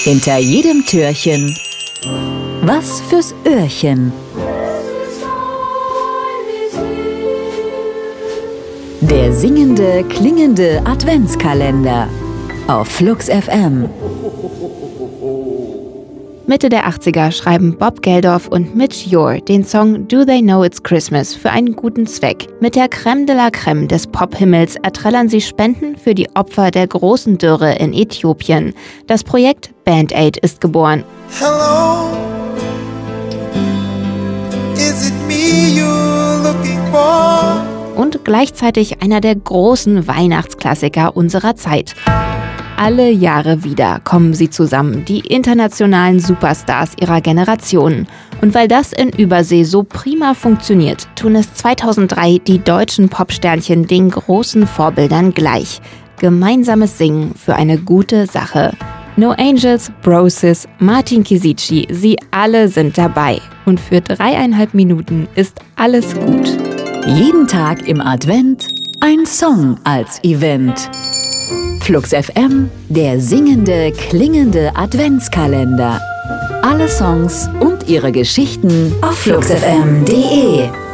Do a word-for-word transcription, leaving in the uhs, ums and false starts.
Hinter jedem Türchen was fürs Öhrchen. Der singende, klingende Adventskalender auf Flux F M. Mitte der achtziger schreiben Bob Geldof und Mitch Ure den Song Do They Know It's Christmas für einen guten Zweck. Mit der Crème de la Crème des Pop-Himmels erträllern sie Spenden für die Opfer der großen Dürre in Äthiopien. Das Projekt Band Aid ist geboren. Hello, is it me you're looking for? Und gleichzeitig einer der großen Weihnachtsklassiker unserer Zeit. Alle Jahre wieder kommen sie zusammen, die internationalen Superstars ihrer Generation. Und weil das in Übersee so prima funktioniert, tun es zweitausenddrei die deutschen Popsternchen den großen Vorbildern gleich. Gemeinsames Singen für eine gute Sache. No Angels, Brosis, Martin Kisici, sie alle sind dabei. Und für dreieinhalb Minuten ist alles gut. Jeden Tag im Advent ein Song als Event. Flux F M, der singende, klingende Adventskalender. Alle Songs und ihre Geschichten auf flux f m punkt d e.